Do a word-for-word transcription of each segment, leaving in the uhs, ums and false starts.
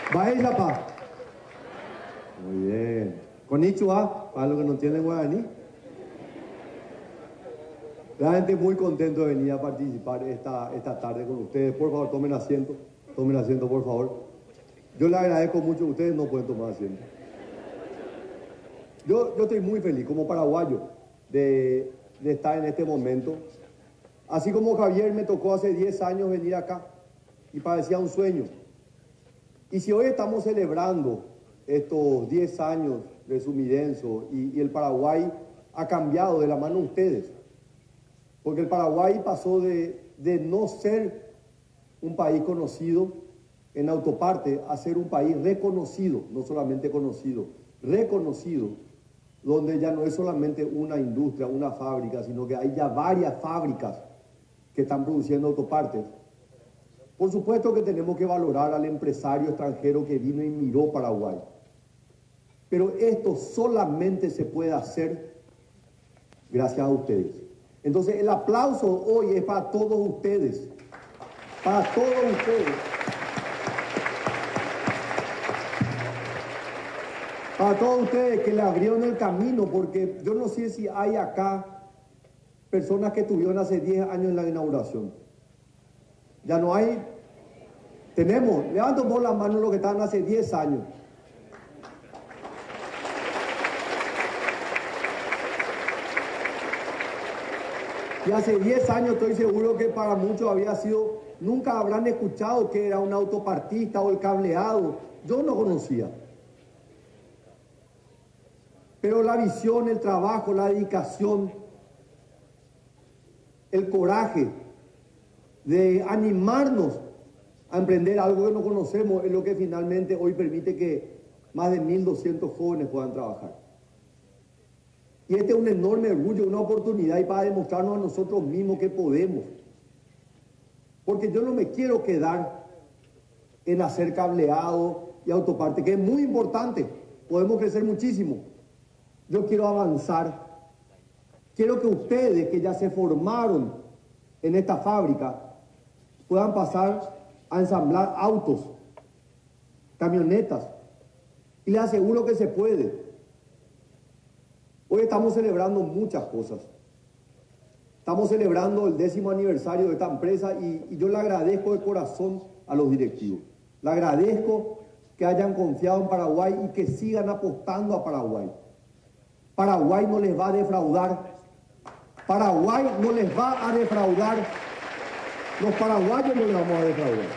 Va ella, pa. Muy bien. Konnichiwa, para los que no entienden guaraní. Realmente muy contento de venir a participar esta, esta tarde con ustedes. Por favor, tomen asiento. Tomen asiento, por favor. Yo les agradezco mucho. Ustedes no pueden tomar asiento. Yo, yo estoy muy feliz como paraguayo de, de estar en este momento. Así como Javier me tocó hace diez años venir acá y parecía un sueño. Y si hoy estamos celebrando estos diez años de su Midenso y, y el Paraguay ha cambiado de la mano de ustedes, porque el Paraguay pasó de, de no ser un país conocido en autoparte a ser un país reconocido, no solamente conocido, reconocido, donde ya no es solamente una industria, una fábrica, sino que hay ya varias fábricas que están produciendo autopartes. Por supuesto que tenemos que valorar al empresario extranjero que vino y miró Paraguay. Pero esto solamente se puede hacer gracias a ustedes. Entonces el aplauso hoy es para todos ustedes, para todos ustedes, para todos ustedes que le abrieron el camino, porque yo no sé si hay acá personas que estuvieron hace diez años en la inauguración. Ya no hay. Tenemos, levanten por la mano los que estaban hace diez años. Y hace diez años estoy seguro que para muchos había sido, nunca habrán escuchado que era un autopartista o el cableado. Yo no conocía. Pero la visión, el trabajo, la dedicación, el coraje de animarnos a emprender algo que no conocemos es lo que finalmente hoy permite que más de mil doscientos jóvenes puedan trabajar. Y este es un enorme orgullo, una oportunidad y para demostrarnos a nosotros mismos que podemos. Porque yo no me quiero quedar en hacer cableado y autoparte, que es muy importante, podemos crecer muchísimo. Yo quiero avanzar. Quiero que ustedes que ya se formaron en esta fábrica puedan pasar a ensamblar autos, camionetas. Y les aseguro que se puede. Hoy estamos celebrando muchas cosas. Estamos celebrando el décimo aniversario de esta empresa y, y yo le agradezco de corazón a los directivos. Le agradezco que hayan confiado en Paraguay y que sigan apostando a Paraguay. Paraguay no les va a defraudar. Paraguay no les va a defraudar. Los paraguayos no les vamos a defraudar.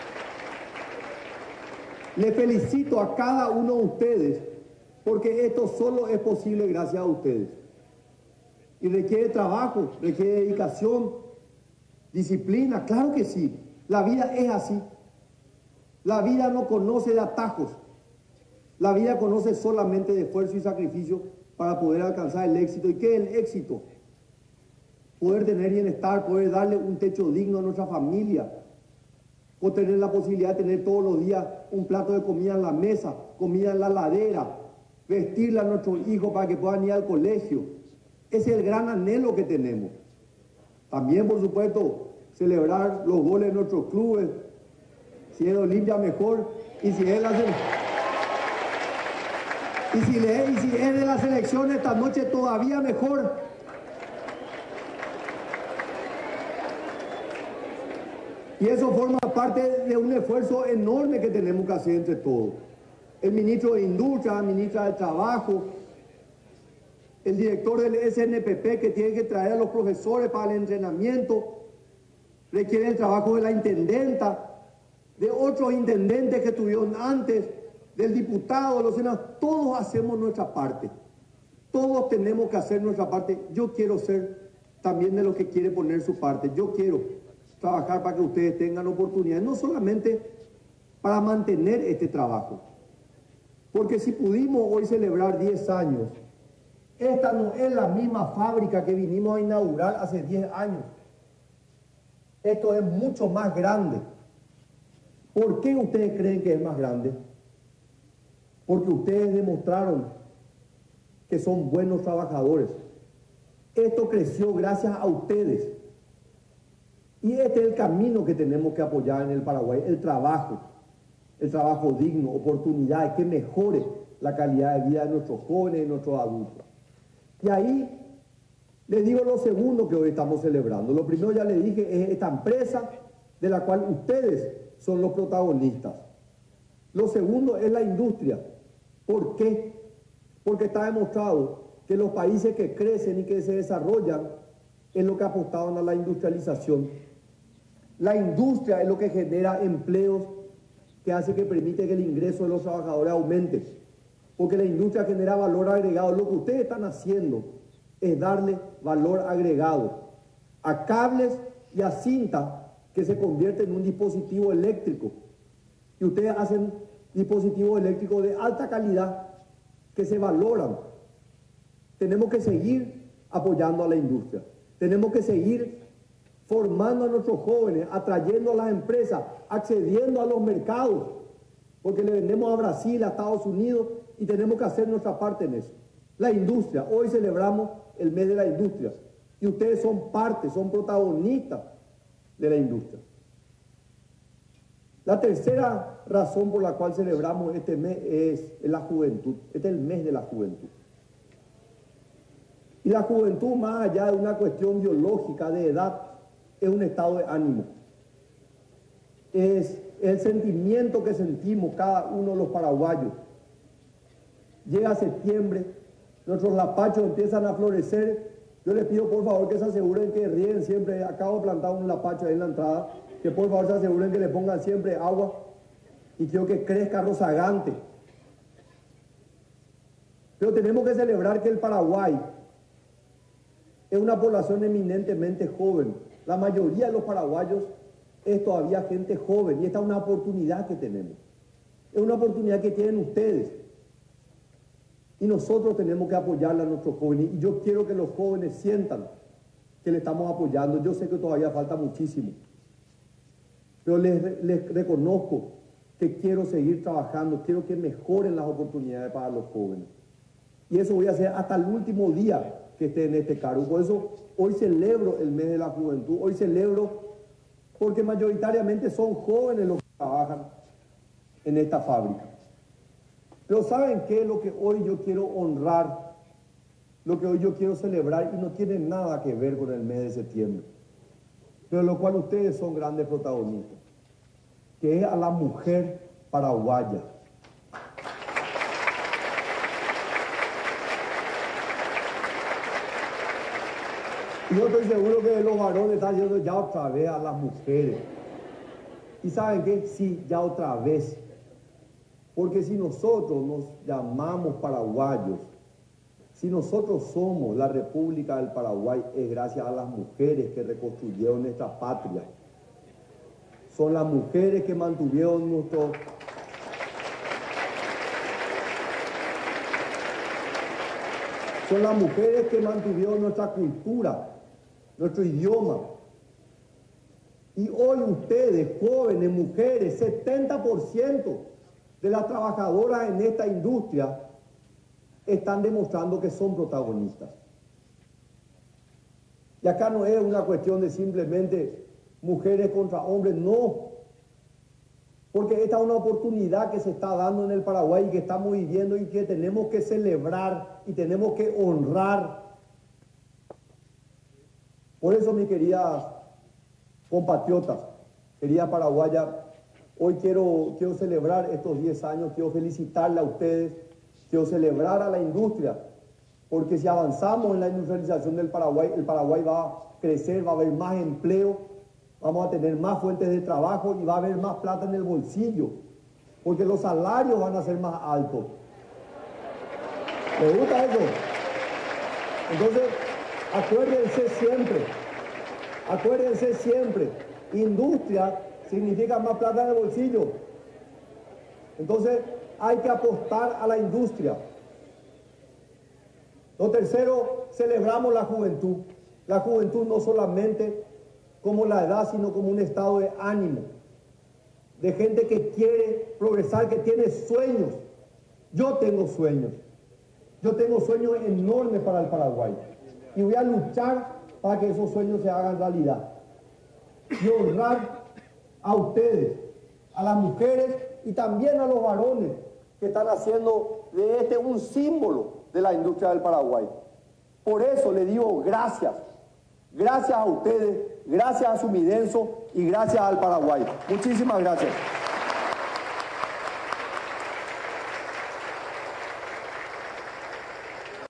Les felicito a cada uno de ustedes porque esto solo es posible gracias a ustedes. Y requiere trabajo, requiere dedicación, disciplina, claro que sí. La vida es así. La vida no conoce de atajos. La vida conoce solamente de esfuerzo y sacrificio para poder alcanzar el éxito. ¿Y qué es el éxito? Poder tener bienestar, poder darle un techo digno a nuestra familia, o tener la posibilidad de tener todos los días un plato de comida en la mesa, comida en la ladera, vestirle a nuestros hijos para que puedan ir al colegio. Ese es el gran anhelo que tenemos. También, por supuesto, celebrar los goles de nuestros clubes, si es Olimpia mejor, y si es la y si, le, y si es de la selección esta noche todavía mejor. Y eso forma parte de un esfuerzo enorme que tenemos que hacer entre todos. El ministro de Industria, la ministra de Trabajo, el director del S N P P que tiene que traer a los profesores para el entrenamiento, requiere el trabajo de la intendenta, de otros intendentes que estuvieron antes, del diputado, de los senadores. Todos hacemos nuestra parte. Todos tenemos que hacer nuestra parte. Yo quiero ser también de los que quiere poner su parte. Yo quiero trabajar para que ustedes tengan oportunidades, no solamente para mantener este trabajo. Porque si pudimos hoy celebrar diez años, esta no es la misma fábrica que vinimos a inaugurar hace diez años. Esto es mucho más grande. ¿Por qué ustedes creen que es más grande? Porque ustedes demostraron que son buenos trabajadores. Esto creció gracias a ustedes. Y este es el camino que tenemos que apoyar en el Paraguay, el trabajo. el trabajo digno, oportunidades, que mejore la calidad de vida de nuestros jóvenes y nuestros adultos. Y ahí les digo lo segundo que hoy estamos celebrando. Lo primero ya les dije es esta empresa de la cual ustedes son los protagonistas. Lo segundo es la industria. ¿Por qué? Porque está demostrado que los países que crecen y que se desarrollan es lo que apostaban a la industrialización. La industria es lo que genera empleos, que hace que permite que el ingreso de los trabajadores aumente. Porque la industria genera valor agregado. Lo que ustedes están haciendo es darle valor agregado a cables y a cinta que se convierten en un dispositivo eléctrico. Y ustedes hacen dispositivos eléctricos de alta calidad que se valoran. Tenemos que seguir apoyando a la industria. Tenemos que seguir formando a nuestros jóvenes, atrayendo a las empresas, accediendo a los mercados, porque le vendemos a Brasil, a Estados Unidos, y tenemos que hacer nuestra parte en eso. La industria, hoy celebramos el mes de la industria, y ustedes son parte, son protagonistas de la industria. La tercera razón por la cual celebramos este mes es la juventud. Este es el mes de la juventud. Y la juventud, más allá de una cuestión biológica de edad, es un estado de ánimo. Es el sentimiento que sentimos cada uno de los paraguayos. Llega septiembre, nuestros lapachos empiezan a florecer. Yo les pido por favor que se aseguren que ríen siempre. Acabo de plantar un lapacho ahí en la entrada. Que por favor se aseguren que le pongan siempre agua. Y quiero que crezca rozagante. Pero tenemos que celebrar que el Paraguay es una población eminentemente joven. La mayoría de los paraguayos es todavía gente joven y esta es una oportunidad que tenemos. Es una oportunidad que tienen ustedes. Y nosotros tenemos que apoyarle a nuestros jóvenes. Y yo quiero que los jóvenes sientan que le estamos apoyando. Yo sé que todavía falta muchísimo. Pero les, les reconozco que quiero seguir trabajando. Quiero que mejoren las oportunidades para los jóvenes. Y eso voy a hacer hasta el último día que esté en este cargo. Por eso hoy celebro el mes de la juventud. Hoy celebro porque mayoritariamente son jóvenes los que trabajan en esta fábrica. Pero ¿saben qué? Lo que hoy yo quiero honrar, lo que hoy yo quiero celebrar, y no tiene nada que ver con el mes de septiembre, pero lo cual ustedes son grandes protagonistas, que es a la mujer paraguaya. Y yo estoy seguro que los varones están diciendo ya otra vez a las mujeres. ¿Y saben qué? Sí, ya otra vez. Porque si nosotros nos llamamos paraguayos, si nosotros somos la República del Paraguay, es gracias a las mujeres que reconstruyeron nuestra patria. Son las mujeres que mantuvieron nuestro... Son las mujeres que mantuvieron nuestra cultura, nuestro idioma. Y hoy ustedes, jóvenes, mujeres, setenta por ciento de las trabajadoras en esta industria están demostrando que son protagonistas. Y acá no es una cuestión de simplemente mujeres contra hombres, no. Porque esta es una oportunidad que se está dando en el Paraguay y que estamos viviendo y que tenemos que celebrar y tenemos que honrar. Por eso, mis queridas compatriotas, queridas paraguayas, hoy quiero, quiero celebrar estos diez años, quiero felicitarle a ustedes, quiero celebrar a la industria, porque si avanzamos en la industrialización del Paraguay, el Paraguay va a crecer, va a haber más empleo, vamos a tener más fuentes de trabajo y va a haber más plata en el bolsillo, porque los salarios van a ser más altos. ¿Les gusta eso? Entonces, acuérdense siempre, acuérdense siempre, industria significa más plata en el bolsillo. Entonces, hay que apostar a la industria. Lo tercero, celebramos la juventud. La juventud no solamente como la edad, sino como un estado de ánimo, de gente que quiere progresar, que tiene sueños. Yo tengo sueños. Yo tengo sueños enormes para el Paraguay. Y voy a luchar para que esos sueños se hagan realidad. Y honrar a ustedes, a las mujeres y también a los varones que están haciendo de este un símbolo de la industria del Paraguay. Por eso le digo gracias, gracias a ustedes, gracias a Sumidenso y gracias al Paraguay. Muchísimas gracias.